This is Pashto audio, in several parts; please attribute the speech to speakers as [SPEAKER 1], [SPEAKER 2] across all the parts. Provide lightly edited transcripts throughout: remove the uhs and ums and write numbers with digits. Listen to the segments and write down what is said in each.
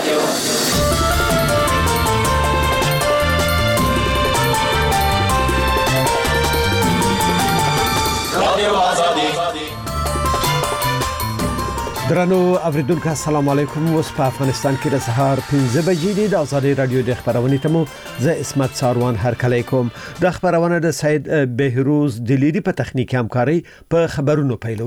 [SPEAKER 1] درنو اوریدونکو السلام علیکم. اوس په افغانستان کې د سهار 15 بجې دي. د آزادي رادیو د خبرونې تمو زه اسمت ساروان هرکلی کوم. د خبرونه د سید بهروز دلیری په تخنیکی همکاري په خبرونو پیلو.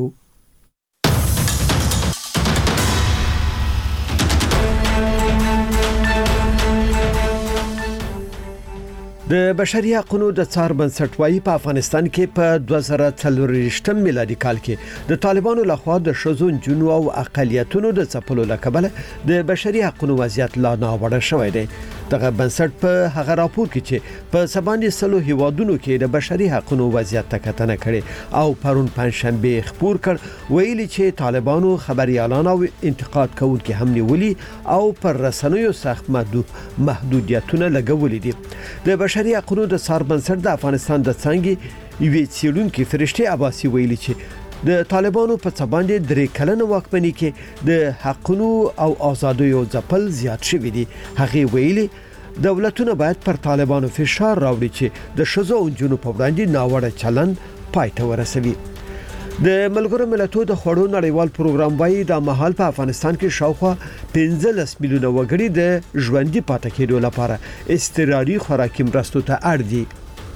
[SPEAKER 1] د بشري حقوقو د څار بنسټ وايي په افغانستان کې په 2023 میلادي کال کې د طالبانو لخوا د شذو جنو او اقلیتونو د څپلو لکبل د بشري حقوقو وضعیت لا ناوړه شوی دی. دغه بنسټ په هغه راپور کې چې په سباندې سلو هیوادونو کې د بشري حقوقو وضعیت تکتنه کړي او پرون پنځشنبه خبر کړ ویلي چې طالبانو خبريالان او انتقاد کوونکي هم نیولي او پر رسنیو سخت محدودیتونه لګولې دي. د بشري حقوقو د څار بنسټ د افغانستان د څنګه یوې څېړونکو فرشته عباسي ویلي چې د طالبانو په څباندې درې کلنه واکمنۍ کې د حقونو او ازادیو ځپل زیات شوي دي. هغه ویلي دولتونه باید پر طالبانو فشار راوړي چې د شذو او جنو په وړاندې ناوړه چلن پای ته ورسوي. د ملګرو ملتونو د خوړو نړیوال پروګرام وايي د مهال په افغانستان کې شاوخوا 15 میلیونه وګړي د ژوندۍ پاتې کېدو لپاره استراري خوراکي مرستو ته اړ دي.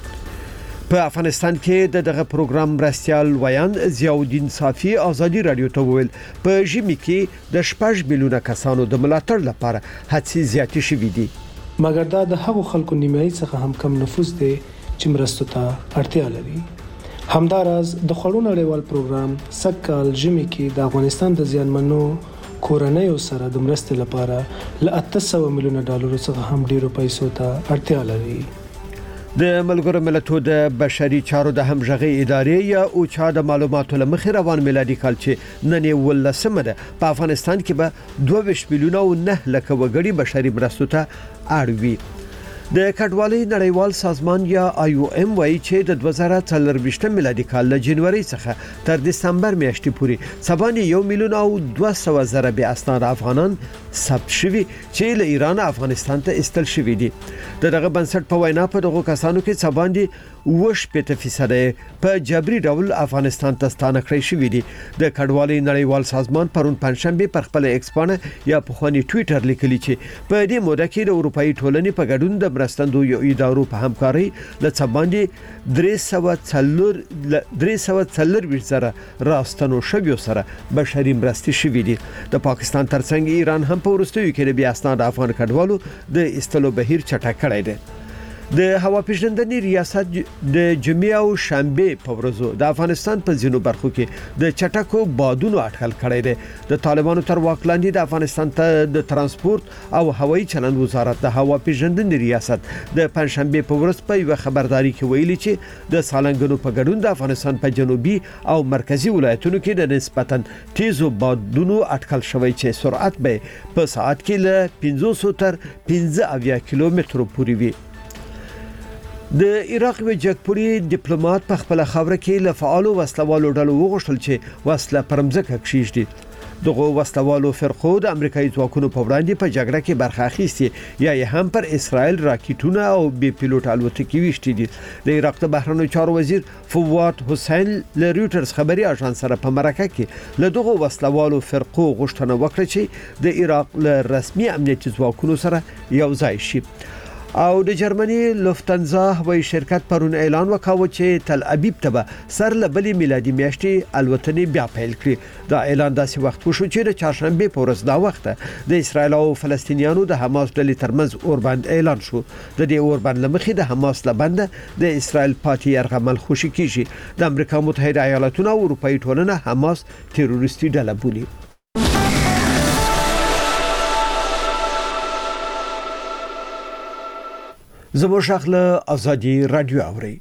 [SPEAKER 1] په افغانستان کې دغه پروګرام مرستيال ویان ضیاءالدین صافی آزادي رادیو ته ویل په ژمي کې د 6 میلیونه کسانو د ملاتړ لپاره هڅې زیاتې شوې دي.
[SPEAKER 2] مګر دا د هغو خلکو نیمایي څخه هم کم نفوس دی چې مرستو ته اړتیا لري. همداراز د خوړو نړیوال پروګرام سکهال ژمي کې د افغانستان د زیانمنو کورنیو سره د مرستې لپاره ل 800 میلیونه ډالر څخه هم ډیرو پیسو ته اړتیا لري.
[SPEAKER 1] د ملګرو ملتونو د بشري چارو د همغږي ادارې یا اوچا د معلوماتو لمخې روان میلادي کال چې نن ولسمه ده په افغانستان کې به 22 میلیونه او 9 لک وګړي بشري مرستو ته اړ وي. د کډوالۍ نړیوال سازمان یا IOM وايي چې د 2024 میلادي کال له جنوري څخه تر دسمبر میاشتې پورې سبانې 1 میلیون او 200 زره به اسناد افغانان ثبت شوي چې له ایران افغانستان ته استل شوي دي. دغه بنسټ په وینا په دغه کسانو کې سباندې 80% په جبري ډول افغانستان ته ستانه کړی شوی دي. د کډوالۍ نړیوال سازمان پرون پنځشنبه پر خپل ایکس باندې یا په خواني ټوئیټر لیکلی چې په دې موده کې د اروپאי ټولنې په ګډون د مرستندو یو ادارو په همکاري له سباندې 340 زره راستنو شویو سره بشري مرستې شوې دي. د پاکستان ترڅنګ ایران هم په ورستیو کې د بیا اسناد افغان کډوالو د استلو بهیر چټک کړی دی. د هوا پیژندنې ریاست د جمعې او شنبه په ورځو د افغانستان په ځینو برخو کې د چټکو بادونو اټکل کړی دی. د طالبانو تر واک لاندې د افغانستان ته د ترانسپورت او هوایي چلند وزارت د هوا پیژندنې ریاست د پنځشنبه په ورځ په یو خبرداري کې ویلي چې د سالنګونو په ګډون د افغانستان په جنوبي او مرکزی ولایتونو کې د نسبتاً تیزو بادونو اټکل شوی چې سرعت به په ساعت کې له 500 تر 15 کیلومترو پورې وي. د عراق یو جګپوړي ډیپلوماټ په خپل خبره کې له فعالو وسلوالو ډلو وغوښتل چې وسله پرمځکه کښیږدي. دغه وسلوالو فرقو د امریکایي ځواکونو په وړاندې په جګړه کې برخه اخیستې یا هم پر اسرائیل راکټونه او بي پیلوټ الوتکې وشتي دي. د عراق د بهرنیو چارو وزیر فواد حسین له رويټرز خبري اژانس سره په مرکه کې له دغه وسلوالو فرقو غوښتنه وکړه چې د عراق له رسمي امنیتي ځواکونو سره یو ځای شي. او د جرمني لوفتنزا هوایي شرکت پرون اعلان وکاوه چې تل ابیب ته سر لبلې میلادي میاشتې الوتنې بیا پیل کړي. دا اعلان داسې وخت وشو چې د چهارشنبه په ورځ دا وخت د اسرایل او فلسطینیانو د حماس ډلې ترمنځ اوربند اعلان شو. د دې اوربند لمخې د حماس لبنده د اسرایل پاتې يرغمل خوشي کیږي. د امریکا متحده ایالاتونو او اروپאי ټولنه حماس تروریستي ډله بولي. زموږ شغله آزادي رادیو اوري.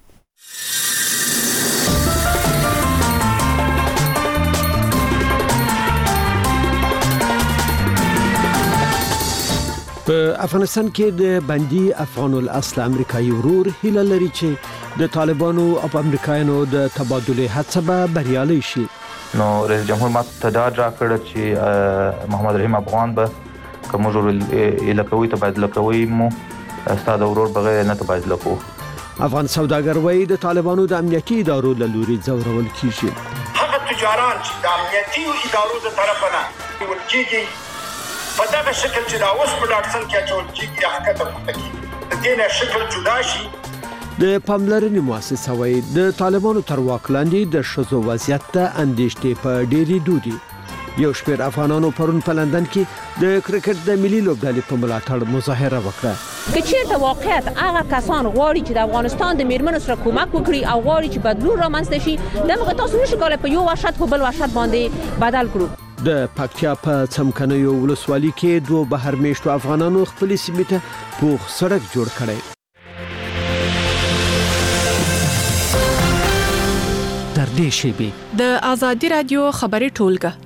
[SPEAKER 1] په افغانستان کې د بندي افغان الاصل امریکایي ورور هیله لري چې د طالبانو او امریکایانو د تبادله هڅه به بریالي شي.
[SPEAKER 3] نو رئیس جمهور ماته ډاډ راکړ چې محمد رحیم افغان به که موږ الکوي تبادله کوي مو ستاسو د ورور بغیر نه تبادله کوو.
[SPEAKER 1] افغان سوداګر وایي د طالبانو د امنیتي ادارو له لوري ځورول کیږي.
[SPEAKER 4] هغه تجاران چې د امنیتي ادارو د طرفه نه نیول کیږي په دغه شکل چې دا اوس په ډاټسن کې اچول کیږي هغه ته کیږي د دې نه شکل جدا شي.
[SPEAKER 1] د پاملرنې مؤسسه وایي د طالبانو تر واک لاندې د ښځو وضعیت ته اندېښنې په ډېرې دودي. یو شمېر افغانانو پرون په لندن کې د کرکټ د ملي لوبډلې په ملاتړ مظاهره وکړه.
[SPEAKER 5] که چیرته واقعیت هغه کسان غواړي چې د افغانستان د میرمنو سره کومک وکړي او غواړي چې بدلون رامنځته شي دغه تاسو نشئ کولای په یو وحشت په بل وحشت باندې بدل کړو.
[SPEAKER 1] د پکتیا په څمکنیو ولسوالۍ کې دوه بهر میشتو افغانانو خپل سیمې ته پوخ سړک جوړ کړی.
[SPEAKER 6] تر دې شیبې د آزادي رادیو خبري ټولګه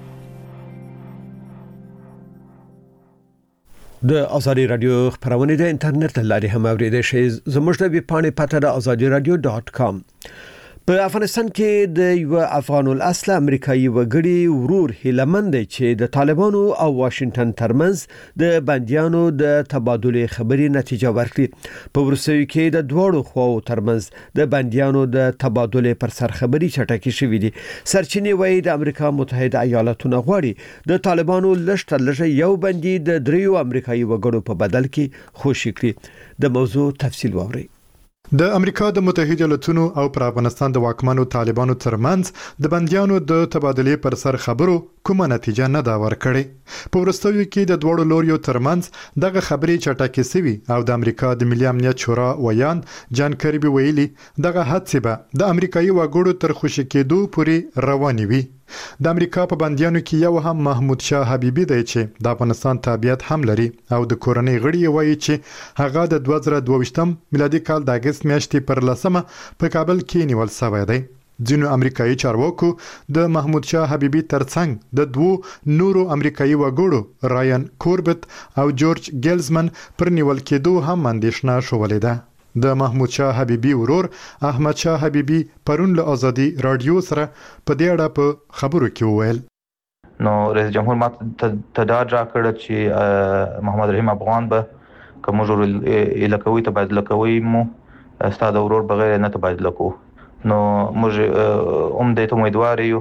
[SPEAKER 1] د ازادي رادیو خبرونه د انټرنیټ لارې هم اوریدل شي. زموږ د ویب پاڼې پته د azadiradio.com. په افغانستان کې د یو افغان الاصل امریکایي وګړي ورور هیلمند چې د طالبانو او واشنگټن ترمنځ د بنديانو د تبادله خبري نتیجه ورکړي. په ورسوي کې د دوړو خواو ترمنځ د بنديانو د تبادله پر سر خبري چټکي شوې دي. سرچینې وایي د امریکا متحده ایالاتونو غواړي د طالبانو لږ یو بندي د دریو امریکایي وګړو په بدل کې خوشي کړي. د موضوع تفصیل واوري.
[SPEAKER 7] د امریکا د متحده ایالاتونو او پر افغانستان د واکمنو طالبانو ترمنځ د بنديانو د تبادله پر سر خبرو کومه نتیجه نه دا ورکړي. په ورستوي کې د دوړو لوریو ترمنځ دغه خبرې چټکې سوي او د امریکا د ملي امنیت شورا ویان جان کربي ویلي دغه حادثه به د امریکایي وګړو تر خوشي کېدو پورې رواني وي. د امریکا په بنديانو کې یو هم محمود شاه حبیبي دی چې د افغانستان تابعیت هم لري او د کورنۍ غړي وایي چې هغه د 2022 میلادي کال د اگست میاشتې پر 10 په کابل کې نیول شوی دی. ځینو امریکایي چارواکو د محمود شاه حبیبي ترڅنګ د دوه نورو امریکایي وګړو رایان کوربت او جورج ګیلزمن پر نیول کېدو هم اندېښنه شولې ده. د محمود شاه حبیبي ورور احمد شاه حبیبي پرون له ازادي رادیو سره په دې اړه په خبرو کې وویل.
[SPEAKER 3] نو رئیس جمهور ماته تداد را کړ چې محمد رحیم افغان به کوم الکوي تبادله کوي مو ستاسو ورور بغیر نه تبادله کوو. نو موږ دې ته امیدوار یو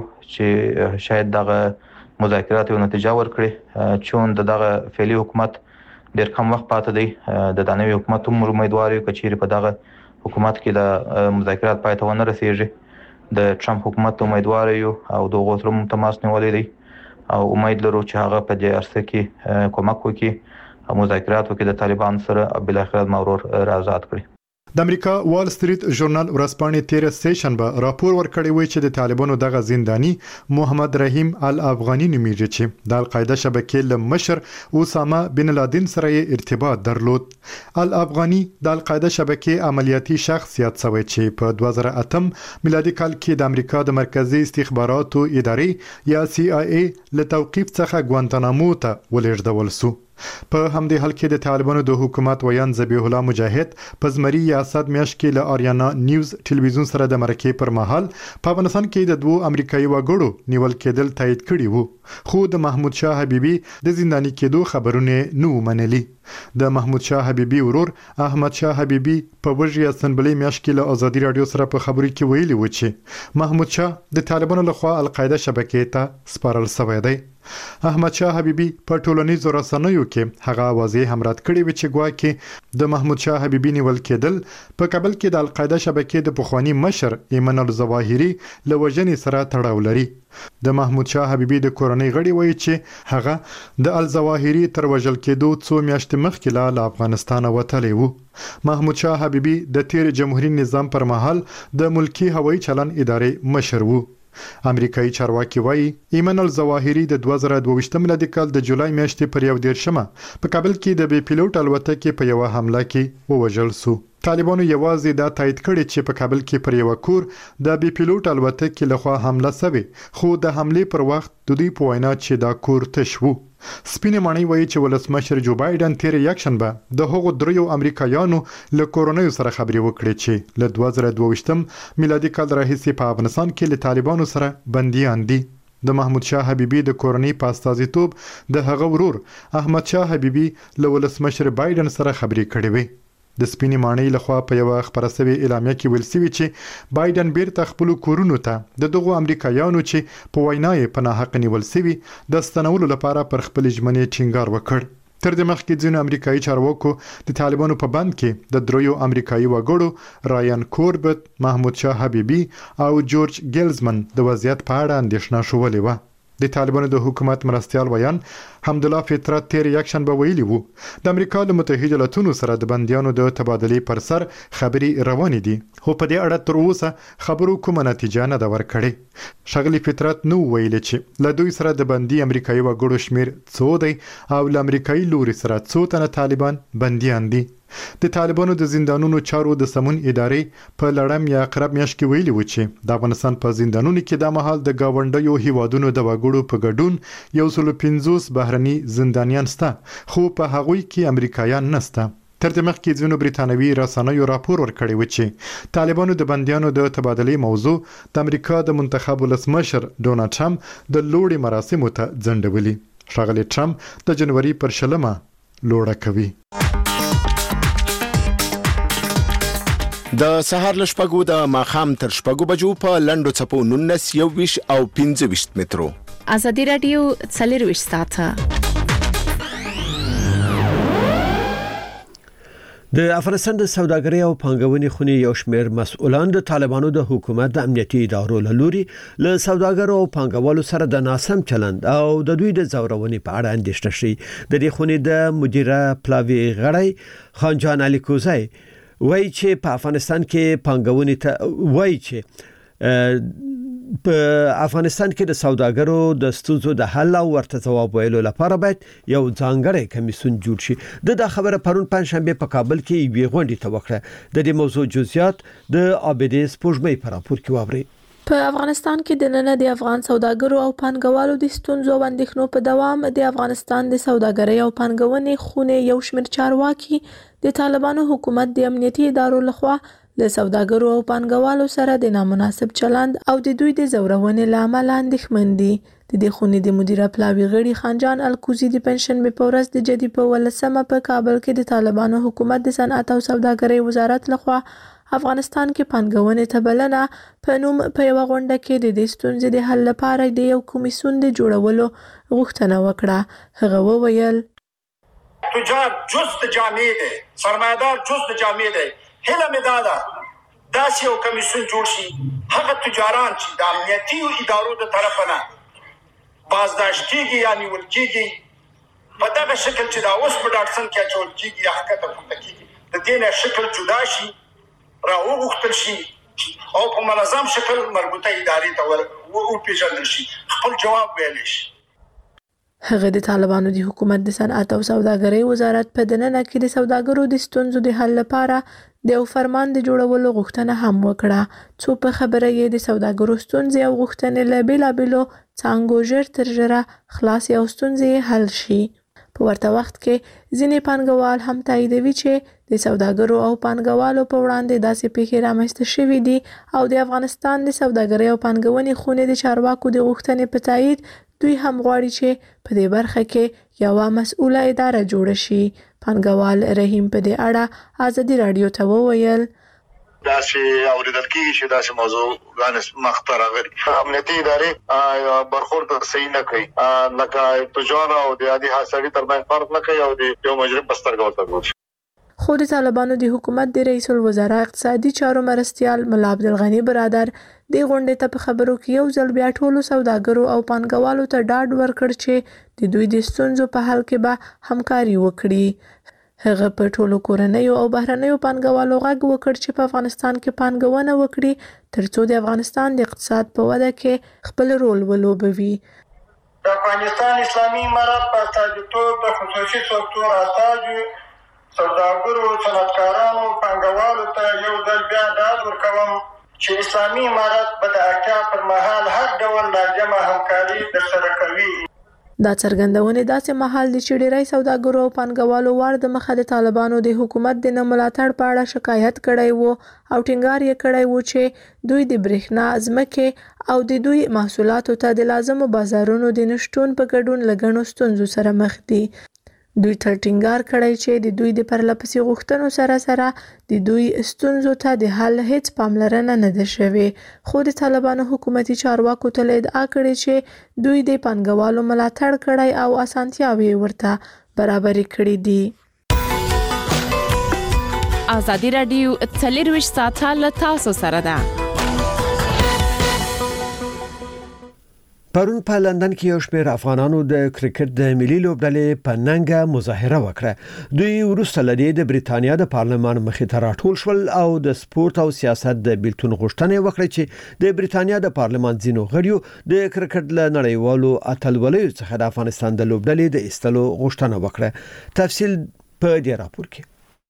[SPEAKER 3] چې شاید دغه مذاکرات یو نتیجه ورکړي چون دغه فعلی حکومت ډېر کم وخت پاتې دی. د دانوي حکومت هم امیدوار یو چې په دغه حکومت کې د مذاکرات پای ته ونه رسیږي. د ټرمپ حکومت امیدوار یو او دغه سره تماس نیولې دی او امید لرو چې هغه په دې عرصه کې کومک وکړي او مذاکرات وکړي د طالبان سره بل اخر مورور آزاد کړي.
[SPEAKER 7] د امریکا وال سټریټ ژورنال ورځپاڼې 13 سیشن به راپور ورکړی وی چې د طالبانو دغه زنداني محمد رحیم الافغاني نومیږي چې د القاعده شبکې له مشر اسامه بن لادن سره ارتباط درلود. الافغاني د القاعده شبکې عملیاتي شخصیت سوی چې په 2008 میلادي کال کې د امریکا د مرکزی استخباراتو ادارې یا CIA له توقيف څخه ګوانتانامو ته ولېږدول شو. په همدې حال کې د طالبانو د حکومت ویان ذبیح الله مجاهد په زمری یا اسد میاشت کې له آریانا نیوز ټلویزیون سره د مرکې پر مهال په افغانستان کې د دوه امریکایي وګړو نیول کېدل تایید کړي وو. خو د محمود شاه حبیبي د زنداني کېدو خبرونه نو منلي. د محمود شاه حبیبي ورور احمد شاه حبیبي په وجه اسمبلی میاشت کې له ازادي رادیو سره په خبرو کې ویلي و چې محمود شاه د طالبانو لخوا القاعده شبکې ته سپارل شوی دی. احمد شاه حبیبی په ټولنیزو رسنیو کې هغه واضح همرات کړی و چې ګواکې د محمود شاه حبیبی نیول کېدل په کابل کې د القاعده شبکې د پخوانی مشر ایمن الظواهری له وجنې سره تړاو لري. د محمود شاه حبیبی د کورنۍ غړي وایي چې هغه د الظواهری تر وژل کېدو څو میاشتې مخکې له افغانستان وتلی و. محمود شاه حبیبی د تیر جمهوریت نظام پر مهال د ملکی هوایي چلن ادارې مشر و. امریکایي چارواکي وایي ایمن الظواهری د 2022 میلادي کال د جولای میاشتې پر 11 په کابل کې د بي پیلوټ الوتکې په یو حمله کې ووژل شو. طالبانو یوازې دا تایید کړی چې په کابل کې پر یو کور د بي پیلوټ الوتکې لخوا حمله شوه خو د حملې پر وخت د دوی په وینا چې دا کور تش و. سپینې ماڼۍ وایي چې ولسمشر جو بایدن تیر یکشنبه د هغو دریو امریکایانو له کورنیو سره خبرې وکړې چې له 2022 میلادي کال راهیسې په افغانستان کې له طالبانو سره بنديان دي. د محمود شاه حبیبي د کورنۍ په استازیتوب د هغه ورور احمد شاه حبیبي له ولسمشر بایدن سره خبرې کړې وې. د سپینې ماڼۍ لخوا په یو خبره شوې اعلامیه کې ویل شوی چې بایدن بیرته خپل کورونو ته د دغو امریکایانو چې په وینا یې په ناحق نیول شوي د ستنولو لپاره پر خپل ژمنې ټینګار وکړ. تر دې مخکې ځینو امریکایي چارواکو د طالبانو په بند کې د دریو امریکایي وګړو رایان کوربت، محمود شاه حبیبي او جورج ګیلزمن د وضعیت په اړه اندېښنه شولې وه. د طالبانو د حکومت مرستیال ویان حمدالله فطرت تیر یکشنبه ویلي وو د امریکا له متحده ایالاتونو سره د بندیانو د تبادلې پر سر خبرې روانې دي، خو په دې اړه تر اوسه خبرو کومه نتیجه نه ده ورکړې. ښاغلي فطرت نو ویلي چې له دوی سره د بندي امریکایي وګړو شمیر څو دی او له امریکایي لوري سره څو تنه طالبان بندیان دي. د طالبانو د زندانونو چارو د سمون ادارې په لړم یا قرب میاشت کې ویلي و چې د افغانستان په زندانونو کې د مهال د گاونډیو هیوادونو د وګړو په ګډون 150 بهرني زندانیان شته، خو په هغوی کې امریکایان نشته. تر دې مخکې ځینو بریتانوي رسنیو راپور ورکړی و چې طالبانو د بندیانو د تبادلې موضوع د امریکا د منتخب ولسمشر ډونالډ ټرمپ د لوړې مراسمو ته ځنډولي. ښاغلی ټرمپ د جنوري پر 20 لوړه کوي.
[SPEAKER 8] د سهار له شپږو د ماښام تر شپږو بجو په لنډو څپو 19 21 او 25 مترو.
[SPEAKER 6] ازادي رادیو 24 ساعته.
[SPEAKER 1] د افغانستان د سوداګرۍ او پانګونې خونې یو شمېر مسؤلان د طالبانو د حکومت د امنیتي ادارو له لوري له سوداګرو او پانګوالو سره د ناسم چلند او د دوی د زورونې په اړه اندېښنه شي. د دې خونې د مدیره پلاوی غړی خانجان علي کوزای وایي چې په افغانستان کې پانګونې ته وایي چې په افغانستان کې د سوداګرو د ستونزو د حل او ورته ځواب ویلو لپاره باید یو ځانګړی کمیسیون جوړ شي. د خبره پرون پنځشنبه په کابل کې یوې غونډې ته وکړه. د دې موضوع جزئیات د عابدې سپوږمۍ په راپور کې واوري.
[SPEAKER 9] په افغانستان کې د نن د افغان سوداګرو او پانګوالو د ستونزو او اندېښنو په دوام د افغانستان د سوداګرۍ او پانګونې خونې یو شمېر چارواکي د طالبانو حکومت د امنیتي ادارو لخوا له سوداګرو او پانګوالو سره د نامناسب چلند او د دوی د زورونې له امله اندېښمن دي. د دې خونې د مدیره پلاوی غړي خانجان الکوزي د پنځشنبه په ورځ د جدي په 18 په کابل کې د طالبانو حکومت د صنعت او سوداګرۍ وزارت لخوا افغانستان کې پانګونې ته بلنه په نوم په یو غونډه کې د دې ستونزې د حل لپاره د یو کمیسیون د جوړولو غوښتنه وکړه. هغه وویل
[SPEAKER 4] تجار جست جامع دی، سرمایدار جست جامع دی. هله مې دا ده داسې یو کمیسیون جوړ شي هغه تجاران چې د امنیتي ادارو د طرفه نه بازداشت کیږي یا نیول کیږي په دغه شکل چې دا اوس په ډاټسن کې اچول کیږي یا حقیقت پورته کیږي د دې نه شکل جدا شي راوغوښتل شي او په منظم شکل مربوطه ادارې ته وپېژندل شي خپل جواب ویلی شي.
[SPEAKER 9] هغه د طالبانو د حکومت د صنعت او سوداګرۍ وزارت په دننه کې د سوداګرو د ستونزو د حل لپاره د یو فرمان د جوړولو غوښتنه هم وکړه، څو په خبره یې د سوداګرو ستونزې او غوښتنې له بېلابېلو څانګو ژر تر ژره خلاصې او ستونزې حل شي. په ورته وخت کې ځینې پانګوال هم تاییدوي چې د سوداګرو او پانګوالو په وړاندې داسې پیښې رامنځته شوې دي او د افغانستان د سوداګرۍ او پانګونې خونې د چارواکو د غوښتنې په تایید دوی هم غواړي چې په دې برخه کې یوه مسؤله اداره جوړه شي. پانګوال رحیم په دې اړه ازادي رادیو ته وویل
[SPEAKER 10] داسې اوریدل کېږي چې داسې موضوع مخته راغلي امنیتي ادارې برخورد صحیح نه کوي، لکه تجار او د عادي سړي ترمنځ فرق نه کوي او د یو مجرم په سترګه ورته ګوري.
[SPEAKER 9] خو د طالبانو د حکومت د رئیس الوزرا اقتصادي چارو مرستیال ملا عبدالغني برادر د غونډې ته په خبرو کې یو ځل بیا ټولو سوداګرو او پانګوالو ته ډاډ ورکړ چې د دوی د ستونزو په حل کې به همکاري وکړي. هغه په ټولو کورنیو او بهرنیو پانګوالو غږ وکړ چې په افغانستان کې پانګونه وکړي ترڅو د افغانستان د اقتصاد په وده کې خپل رول ولوبوي.
[SPEAKER 11] د افغانستان اسلامي امارت په استازیتوب د خصوصي سکتور استازو سوداګرو صنعتکارانو پانګوالو ته یو ځل بیا ډاډ ورکوم چې اسلامي امارت به د اړتیا پر مهال هر ډول لازمه همکاري درسره کوي.
[SPEAKER 9] دا څرګندونې داسې مهال دي چې ډیری سوداګرو او پانګوالو وار د مخه د طالبانو د حکومت د نه ملاتړ په اړه شکایت کړی وو او ټینګار یې کړی وو چې دوی د برېښنا ځمکې او د دوی محصولاتو ته د لازمو بازارونو د نشټون په ګډون له ګڼو ستونزو سره مخ دي. دوی تل ټینګار کړی چې د دوی د پرلپسې غوښتنو سره سره د دوی ستونزو ته د حل هیڅ پاملرنه نه ده شوې، خو د طالبانو حکومتي چارواکو تل ادعا کړې چې دوی د پانګوالو ملاتړ کړی او اسانتیاوې ورته برابرې کړې دي.
[SPEAKER 6] ازادي راډیو 24 ساعته له تاسو سره ده.
[SPEAKER 1] پرون په لندن کې یو شمېر افغانانو د کرکټ د ملي لوبډلې په ننګه مظاهره وکړه. دوی وروسته لدی د بریتانیا د پارلمان مخې ته راټول شول او د سپورت او سیاست د بیلتون غوښتنه وکړه چې د بریتانیا د پارلمان ځینو غړیو د کرکټ له نړیوالو اتلولیو څخه د افغانستان د لوبډلې د ایستلو غوښتنه وکړه. تفصیل په دې راپور کې.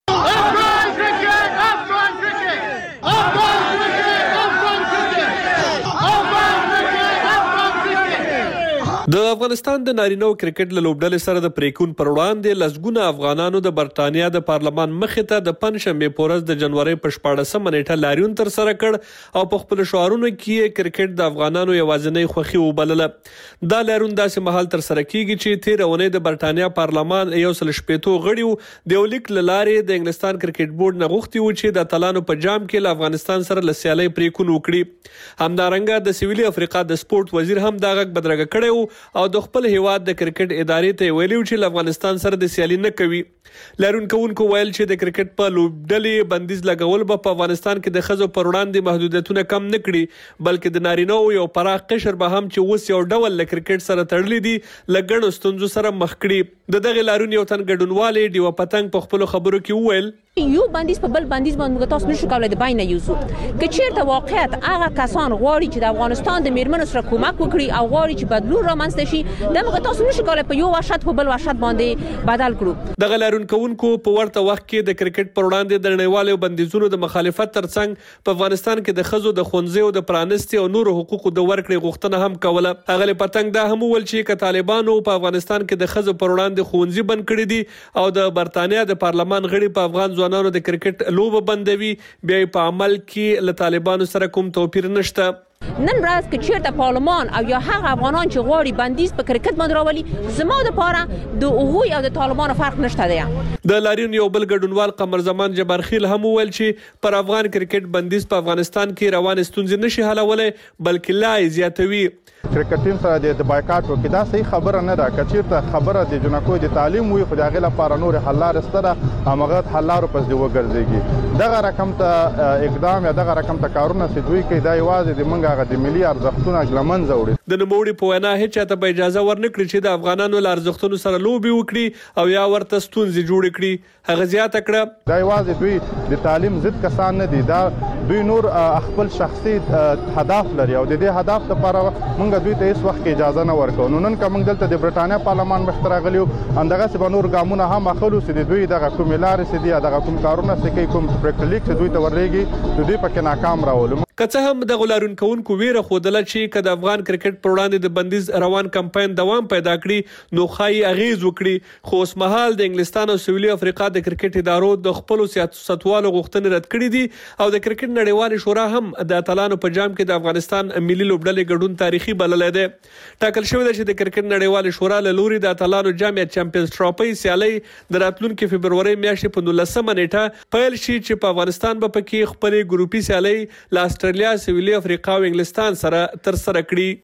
[SPEAKER 12] د افغانستان د نارینه کرکټ لوبډلې سره د پریکون پر وړاندې لسګونه افغانانو د برتانیا د پارلمان مخې ته د پنځشنبه پورز د جنوري په 14 نیټه لاریون تر سره کړ او په خپل شعارونو کې کرکټ د افغانانو یوازینی خوخي وبلله. دا لاریون داسې مهال تر سره کیږي چې تیر اونۍ د برتانیا پارلمان یو سل شپېتو غړیو د یو لیک لارې د انګلستان کرکټ بورډ نه غوښتي و چې د اتلانو په جام کې له افغانستان سره لسیالي پریکون وکړي. همدارنګه د سویلي افریقا د سپورت وزیر هم دا غږ بدرګه کړی او د خپل هیواد د کرکټ ادارې ته ویلي چې افغانستان سره د سیالي نه کوي. لارون کوونکو ویل چې د کرکټ په لوبډلې بندیز لګول به په افغانستان کې د ښځو پر وړاندې محدودیتونه کم نه کړي بلکې د نارینه یو پراخ قشر به هم چې اوس یو ډول له کرکټ سره تړلي دي له ګڼو ستونزو سره مخ کړي. د دغه لارون یو تن ګډونوالې ډیوه پتنګ په خپل خبرو کې وویل
[SPEAKER 5] یو بندیز په بل بندیز باندې موږ تاسو نشو کولای د بین یوزو که چیرته واقعیت هغه کسان غواړي چې د افغانستان د میرمنو سره کومک وکړي او غواړي چې بدلون رامنځته شي د موږ تاسو نشو کولای په یو وحشت په بل وحشت باندې بدل کړو.
[SPEAKER 12] دغه لارون کوونکو په ورته وخت کې د کرکټ پر وړاندې د نړیوالو بندیزونو د مخالفت ترڅنګ په افغانستان کې د ښځو د ښوونځیو د پرانستي او نورو حقوقو د ورکړې غوښتنه هم کوله. هغه پتنګ دا هم ول چې طالبانو په افغانستان کې د ښځو پر وړاندې ښوونځي بند کړي دي او د برتانیا د پارلمان غړي په افغان ځوانانو د کرکټ لوبه بندوي بیا په عمل کې له طالبانو سره کوم توپیر نشته.
[SPEAKER 5] نن ورځ کې چیرته پارلمان او یا هغه افغانان چې غواړي بندیز په کرکټ باندې راولي زما د پاره د اوغوی او د طالبانو فرق نشته دی.
[SPEAKER 12] د لارین یو بل ګډونوال قمر زمان جبارخیل هم ویل چې پر افغان کرکټ بندیز په افغانستان کې روان ستونزې نشي حلولای بلکې لا زیاتوي.
[SPEAKER 13] کرکټ ټیم سره د بایکاټ وکړه دا صحیح خبره نه ده. کچیرته خبره د جنکو د تعلیم وي خو د هغه لپاره نور حل لارې ستره امغه حل لارو پس دی وګرځيږي. دغه رقم ته اقدام یا دغه رقم ته کارونه سدوي کوي دا یوازې د منګه د ملي ارزښتونو ګلمن زوړي.
[SPEAKER 12] د نوموړي په وینا هیڅ ته به اجازه ورنکړي چې د افغانانو لار ارزښتونو سره لوبي وکړي او یا ورته ستونزې جوړ کړي. هغه زیاته کړه
[SPEAKER 13] دا یوازې دوی د تعلیم ضد کسان نه دي دا دوی نور خپل شخصي هدف لري او د دې هدف لپاره موږ دوی ته هیڅ وخت اجازه نه ورکو. نو نن کوم دلته د برتانیا پارلمان مخ ته راغلیو اندغه څه نور ګامونه هم اخلو چې دوی دغه کوم لارې سدي دغه کوم کارونه سکه کوم پریکټیک چې دوی ته ورلېږي دوی پکې ناکام راولو.
[SPEAKER 12] که څه هم د غلارون کوونکو ویره خوده چې کله د افغان کرکټ پر وړاندې د بندیز روان کمپاین دوام پیدا کړي نو خای اغیز وکړي خو اوس مهال د انګلستان او سویلي افریقا د کرکټ ادارو د خپل سیاستوالو غوښتنې رد کړې دي او د کرکټ نړیوال شورا هم د اتلانو په جام کې د افغانستان ملي لوبډلې ګډون تاریخي بللې ده. ټاکل شوی دی چې د کرکټ نړیوال شورا له لوري د اتلانو جام یا چمپیونز ټرافي سیالي د راتلونکي فبرवरी میاشتې په 19 نیټه پیل شي چې په افغانستان به پکې خپل ګروپي سیالي لا استرالیا سویلي افریقا او انګلستان سره تر سره کړي.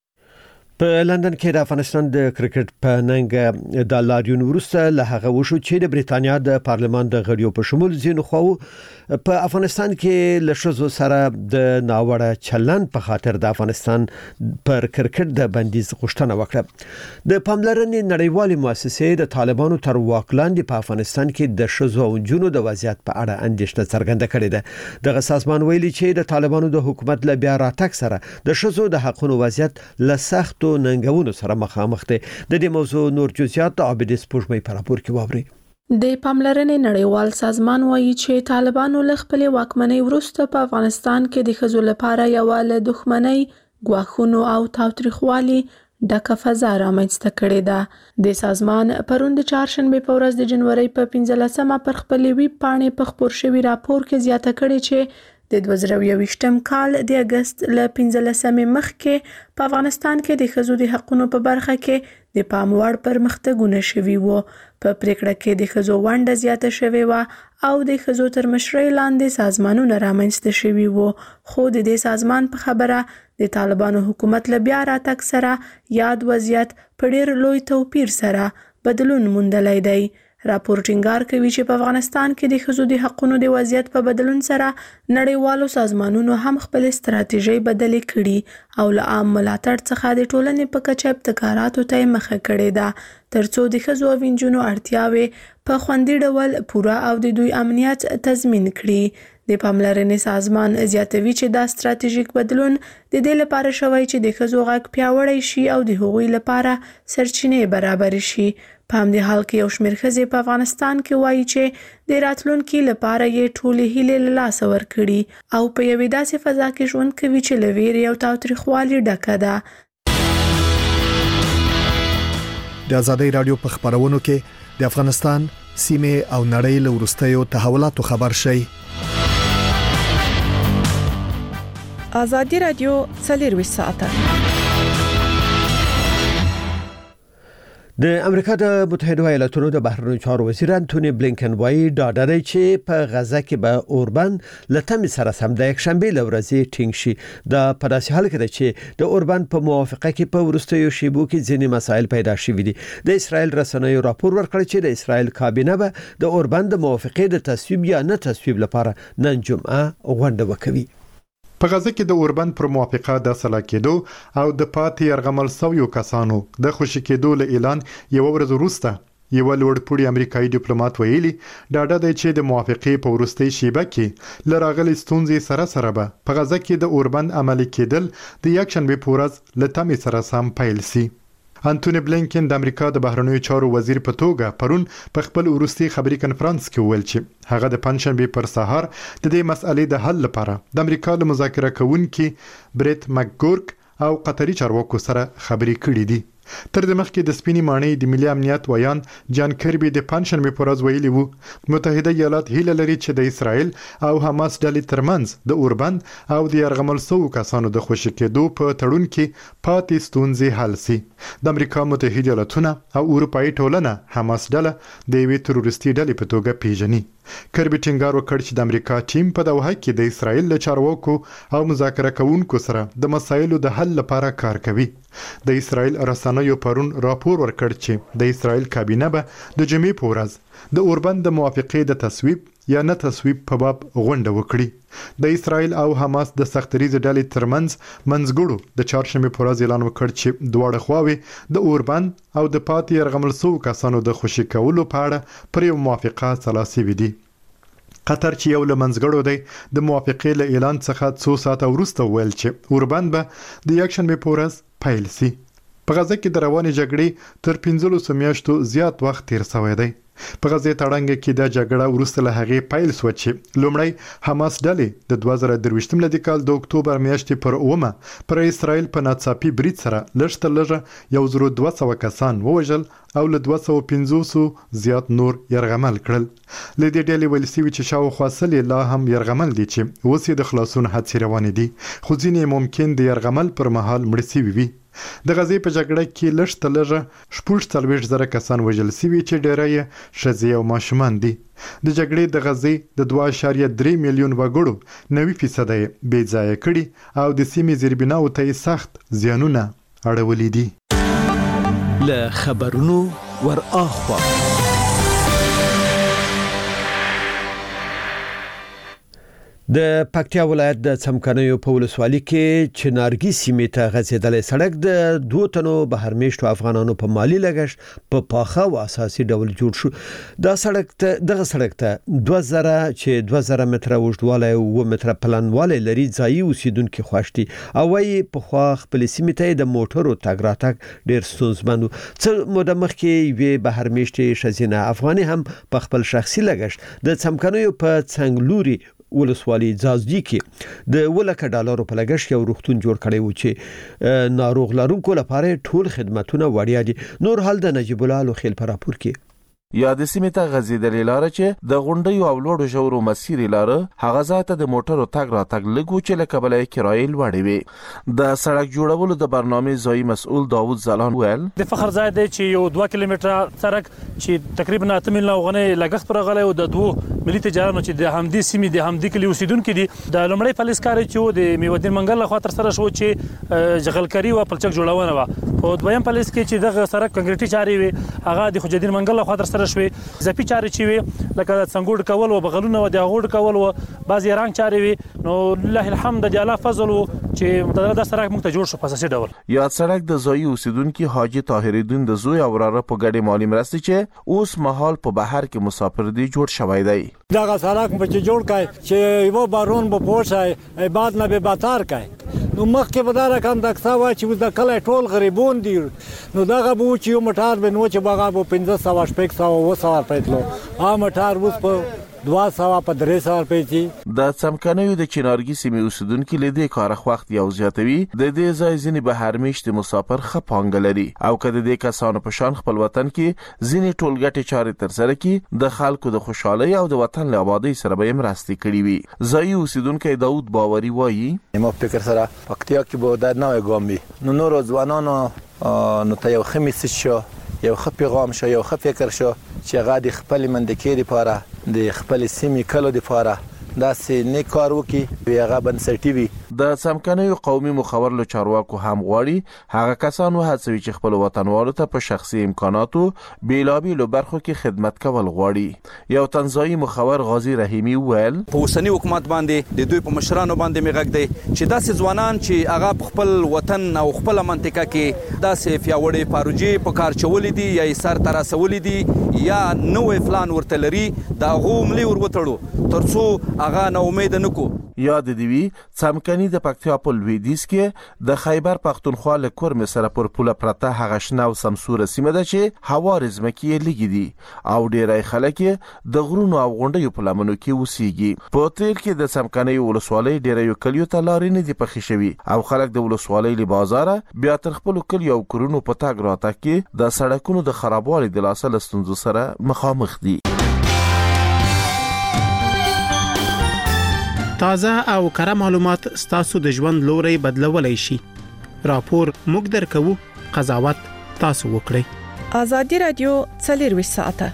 [SPEAKER 1] په لندن کې د افغانستان د کرکټ په ننګ د لاریون وروسته له هغه وشو چې د بریتانیا د پارلمان د غړیو په شمول ځینو خو په افغانستان کې لښزو سره د ناوړه چلن په خاطر د افغانستان پر کرکټ د بندیز غوښتنه وکړه. د پاملرنې نړیوالې مؤسسې د طالبانو تر واک لاندې په افغانستان کې د لښزو او جنونو د وضعیت په اړه اندېښنه څرګنده کړې ده. دغه سازمان ویلي چې د طالبانو د حکومت له بیا راتګ سره د لښزو د حقوقو وضعیت له سخت ننګونو سره مخامخ دي. د دې موضوع نور جزئیات عابد سپوږمۍ په راپور کې واوري.
[SPEAKER 9] د پاملرنې نړیوال سازمان وایي چې طالبانو له خپل واکمنۍ وروسته په افغانستان کې د ښځو لپاره یو له دښمنۍ، ګواښونو او تاوتریخوالي ډکه فضا رامنځته کړې ده. د سازمان پرون د چهارشنبه په ورځ د جنوري په 15مه پر خپلې ویب پاڼې په خپور شوي راپور کې زیاته کړې چې د 2021م کال د اگست له 15مې مخکې په افغانستان کې د ښځو د حقوقو په برخه کې د پام وړ پرمختګونه شوي وو. په پریکړه کې د ښځو ونډه زیاته شوې وه او د ښځو تر مشرۍ لاندې سازمانونه رامنځته شوي وو. خو د دې سازمان په خبره د طالبانو حکومت له بیا راتګ سره یاد وضعیت په ډېر لوی توپیر سره بدلون موندلی دی. راپور ټینګار کوي چې په افغانستان کې د ښځو د حقوقو د وضعیت په بدلون سره نړیوالو سازمانونو هم خپل ستراتیژي بدلې کړي او له عام ملاتړ څخه د ټولنې په کچه ابتکاراتو ته مخه کړې ده ترڅو د ښځو او نجونو اړتیاوې په خوندي ډول پوره او د دوی امنیت تضمین کړي. د پاملرنې سازمان زیاتوي چې دا ستراتیژیک بدلون د دې لپاره شوی چې د ښځو غږ پیاوړی شي او د هغوی لپاره سرچینې برابر شي. په همدې حال کې یو شمېر ښځې په افغانستان کې وایي چې د راتلونکي لپاره یې ټولې هیلې له لاسه ورکړي او په یوې داسې فضا کې ژوند کوي چې له ویرې او تاوتریخوالي ډکه ده.
[SPEAKER 14] د ازادۍ رادیو په خبرونو کې د افغانستان سیمه او نړۍ له وروستیو تحولاتو خبر شي.
[SPEAKER 6] ازادي رادیو 24 ساعته.
[SPEAKER 1] د امریکا د متحده ایالاتونو د بهرنیو چارو وزیر انټونی بلینکن وایي ډاډه دی چې په غزه کې به اوربان لتم سره سم د یک شنبه لورځي ټینګ شي. دا په داسې حال کې ده چې د اوربان په موافقه کې په ورستیو شیبو کې ځینې مسایل پیدا شوي دي. د اسرائیل رسنیو راپور ورکړ چې د اسرائیل کابینه به د اوربان د موافقې د تصویب یا نه تصویب لپاره نن جمعه غونډه وکوي.
[SPEAKER 7] په غزه کې د اوربند پر موافقه د سلا کېدو او د پاتې يرغمل سویو کسانو د خوشی کېدو له اعلان یو ورځ وروسته یو لوړپوړی امریکایي ډیپلوماټ ویلي ډاډه دی چې د موافقې په ورستۍ شیبه کې لراغلي ستونزې سره به په غزه کې د اوربند عملي کېدل د یک شنبه په ورځ لتم سره سم پیل شي. انټونی بلینکن د امریکا د بهرنیو چارو وزیر په توګه پرون په خپل ورستي خبري کانفرنس کې ویل چې هغه د پنځشنبه پر سهار د دې مسئلې د حل لپاره د امریکا له مذاکره کوونکي بریټ مکګورک او قطري چارواکو سره خبري کړې دي. تر دې مخکې د سپینې ماڼۍ د ملي امنیت ویان جان کربي د پنځشنبه پر ورځ ویلي وو متحده ایالات هیله لري چې د اسرائیل او حماس ډلې ترمنځ د اوربند او د يرغمل سوو کسانو د خوشی کېدو په تړون کې پاتې ستونزې حل شي. د امریکا متحده ایالاتونه او اروپאי ټولنه حماس ډله د یوې تروریستي ډلې په توګه پیژني. کربي ټینګار وکړ چې د امریکا ټیم په دوحه کې د اسرائیل له چارواکو او مذاکره کوونکو سره د مسایلو د حل لپاره کار کوي. د اسرائیل رسنیو پرون راپور ورکړ چې د اسرائیل کابینه به د جمعې په ورځ د اوربند د موافقې د تصویب یا نه تصویب په باب غونډه وکړي. د اسرائیل او حماس د سختریزې ډلې ترمنځ منځګړو د چهارشنبه په ورځ اعلان وکړ چې دواړه خواوې د اوربند او د پاتې يرغمل سوو کسانو د خوشی کولو په اړه پر یو موافقه سلاسي وي. قطر چې یو لمنځګړو دی د موافقې له اعلان څخه 2 ساعته وروسته ویل چې اوربند به د یک شنبه په ورځ پیل شي. په غزه کې د روانې جګړې تر 15 میاشتو زیات وخت تیر شوی دی. په غزه تړنګ کې د جګړه وروسته له هغې پیل شو چې لومړی حماس ډلې د 2023 لدی کال د اکتوبر میاشتې پر 9 پر اسرائیل په ناڅاپي برید سره لږ 1200 کسان ووژل او له 250 زیات نور يرغمل کړل. لدې ډلې ویل سوي چې شاوخوا سلې لا هم يرغمل دي چې اوس د خلاصون هڅې روانې دي خو ځینې ممکن د يرغمل پر مهال مړ شوي وي. د غزې په جګړه کې لږ 40,000 کسان وژل شوي چې ډېری یې ښځې او ماشومان دي. د جګړې د غزې د 2.3 میلیون وګړو 90% یې بې ځایه کړي او د سیمې زیربناو ته سخت زیانونه اړولي دي.
[SPEAKER 14] له خبرونو ور اخوا
[SPEAKER 1] د پکتیا ولایت د څمکنیو په ولسوالۍ کې چنارګي سیمې ته غځېدلې سړک د 2 تنو بهرمیشتو افغانانو په مالی لګښت په پاخه او اساسي ډول جوړ شو. دا سړک ته 2000 متره اوږدوالی او 9 متره پلنوالی لري. ځایي اوسیدونکو خوښتي او وايي په خوا خپل سیمې ته د موټرو تګ راتګ ډېر ستونزمن و. څه موده مخکې یوې بهرمیشتې ښځینه افغاني هم په خپل شخصي لګښت د څمکنیو په څنګلوري ولسوالۍ ځازدي کې د $1,00,000 په لګښت یو روغتون جوړ کړی و چې ناروغ لرونکو لپاره ټول خدماتونه وړیا دي. نور حال د نجیب الله لوخیل په راپور کې.
[SPEAKER 15] یا د سیمې ته غځېدلې لاره چې د غونډیو او لوړو ژورو مسیرې لاره هغه ځای ته د موټرو تګ راتګ لږ و چې له کبله یې کرایې لوړې وې. د سړک جوړولو د برنامې ځایي مسؤل داوود زلان ویل
[SPEAKER 16] د فخر ځای دی چې یو 2 کیلومتره سړک چې تقریبا 8 میلیونه غنې لګښت پر غلې او د 2 ملي تجارانو چې د همدې سیمې د همدې کلی اوسیدونکو دي د لومړی پالیس کار چې د میودین منګل لخوا تر سره شو چې جغلکری او پلچک جوړونه و. په دویم پالیس کې چې دغه سړک کنکریټي چاري وي هغه د خجدین منګل لخوا تر سره شوې. زپی چاري چې وي لکه څنګه کول او بغلونه او د غوډ کول او بعضی رنګ چاري وي نو لله الحمد د الله فضل چې متدرجه سړک موږ ته جوړ شو په اساسي ډول.
[SPEAKER 15] یاد سړک د ځایي اوسیدونکو حاجی طاهر الدین د زوی او وراره په ګډه مالی مرستې چې اوس مهال په بهر کې مسافر دي جوړ شوی دی.
[SPEAKER 17] دغه سړک په جوړ کای چې یو بارون به پوښای بعد نه به باتار کای نو مخکې به دا رقم د اکسا وا چې د کله ټول غریبون دي نو دغه بو چې یو مټار به نو چې باغه بو 1500 شپږ سو وسوار پیتلو ا مټار اوس په 200 په 300 پیتی.
[SPEAKER 15] د څمکنیو د چنارګي سیمې اوسیدونکو له دې کار وخت یو زیاتوي د دې ځای ځینې بهر میشت مسافر خپانګ لري او کله د کسانو په شان خپل وطن کې ځینې ټولګټي چاري تر سره کې د خلکو د خوشحالي او د وطن له آبادی سره به مرستې کړي وي. ځای اوسیدونکو داوود باوري وایي
[SPEAKER 18] ما فکر سره پکتیا کې به د نوې ګامبي نو نور ځوانانو نو ته یو خمیس شو یو خ پیغام شو یو خ فکر شو چې غادي خپل مندکې لپاره د خپل سیمې کلو لپاره دا سې نه کار وکي هغه بنسټي وي.
[SPEAKER 15] د څمکنیو قومي مخور له چارواکو هم غواړي هغه کسان وهڅوي چې خپل وطنوالو ته په شخصي امکاناتو بیلابیلو برخو کې خدمت کول غواړي. یو تنزاني مخور غازی رحیمی ویل
[SPEAKER 19] په اوسنی حکومت باندې د دوی په مشرانو باندې میغږ دی چې داسې ځوانان چې هغه خپل وطن او خپل منطقه کې داسې پیاوړي پروژې په کار چولې دي یا سر تر رسولې دي یا نوې پلان ورته لري دا غوملي ور وټړو ترڅو هغه نو امید نکو.
[SPEAKER 15] یاد دی وی څمکني د پکتیا په لویدیځ کې د خیبر پختونخوا له کورم سره پر پوله پرته هغه شنه او سمسوره سیمه ده چې هوا رزمکي لګي دي او ډیرای خلک د غرونو او غونډیو په لمنو کې اوسېږي. په تیر کې د څمکني ولسوالۍ ډیرای کلیو ته لارې نه دي پخې شوي او خلک د ولسوالۍ له بازار بیا تر خپل کلیو او کورونو په تاګ راتګ کې د سړکونو د خرابوالي د لاسه لستونزو سره مخامخ دي.
[SPEAKER 20] تازه او کره معلومات ستاسو د ژوند لوري بدلولای شي. راپور موږ درکو، قضاوت تاسو وکړئ.
[SPEAKER 6] ازادي رادیو 24 ساعته.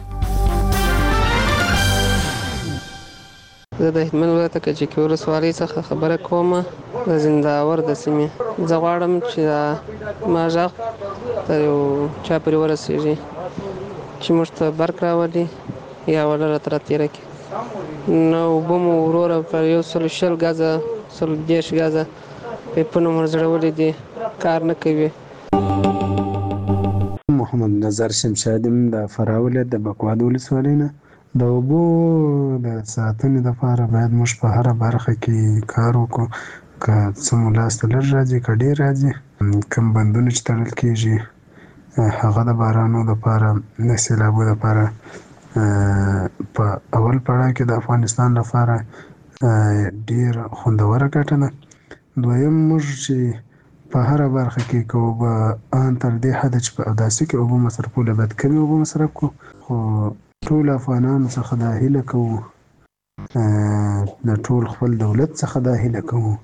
[SPEAKER 21] زه د هلمند ولایت کجکي ولسوالۍ څخه خبره کوم د زنداور د سیمې. زه غواړم چې ما ژغ ته یو چا پرې ورسېږي چې موږ ته برق راولي یا ولره تر تیره کې نو بمو وروره پر 120 غازه 110 غازه په نومر زړولې دي کار نه کوي.
[SPEAKER 22] محمد نظر شمشادم د فراوله د بکواد ولسوالۍ نه د اوبو د ساتنې لپاره باید موږ په هر برخه کې کار وکړو که څه ملاست لږ راځي که ډېر راځي کوم بندونه چې تړل کېږي هغه د بارانو لپاره د سیلابو لپاره په اول پړاو کې د افغانستان لپاره ډیر خوندوره ګټه ده. دویم موږ چې په هر برخه کې کوو به ان تر دې حد چې په اوداسي کې اوبه مصرفول باید کمی اوبه مصرف کو خو ټول افغانانو څخه دا هیله کوو د ټول خپل دولت څخه دا هیله کوو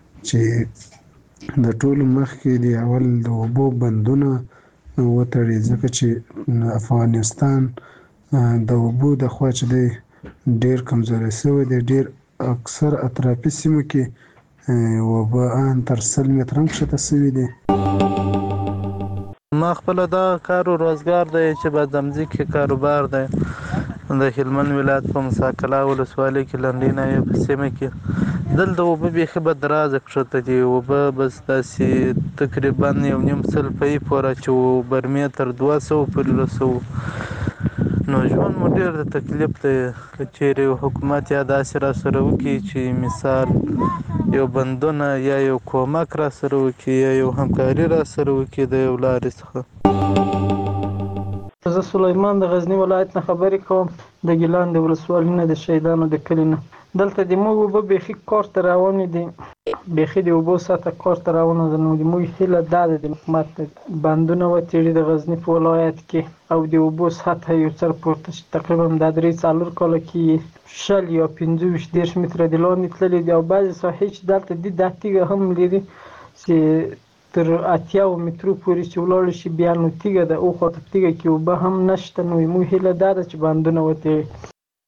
[SPEAKER 22] چې د ټول مخ کې د اول د اوبو بندونه وتړي ځکه چې افغانستان د اوبو د خوا چې دی ډیر کمزوری شوی دی. ډیر اکثر اطرافي سیمو کې اوبه ان تر 100 متره کښته شوي دي.
[SPEAKER 23] ما خپل دا کار او روزګار دی چې په دمځي کې کاروبار دی د هلمند ولایت په مساکلا ولسوالۍ کې لنډینه یو په سیمه کې دلته اوبه بیخي به درازه کښته دي. اوبه بس داسې تقریبا 1.5 سلفۍ پورې چې برمې تر 200 پورې رسوو نو ژوند مو ډېر د تکلیف دی. که چیرې حکومت یا داسې را سره وکړي چې مثال یو بندونه یا یو کومک را سره وکړي یا یو همکاري را سره وکړي د یو لارې څخه.
[SPEAKER 24] زه سلیمان د غزنی ولایت نه خبرې کوم د ګیلان د ولسوالۍ نه د شهیدانو د کلي نه.
[SPEAKER 2] دلته د موږ وبه بيخي کار ته روانې دي بيخي د وبو ساته کار ته روانه ده نو د موږ هیله دا ده د حکومت بندونه وتړي د غزنی په ولایت کې او د وبو ساته یو څر پورته تقریبا د 3-4 کال کې شل یا 15-20 متره د لاندې تللي دي او بعضې ساحې چې دلته دي دا تیږه هم لري چې تر 80 مترو پورې چې ولاړ شي بیا نو تیږه ده او خاطر تیږه کې وبه هم نشته نو موږ هیله دا ده چې بندونه وتړي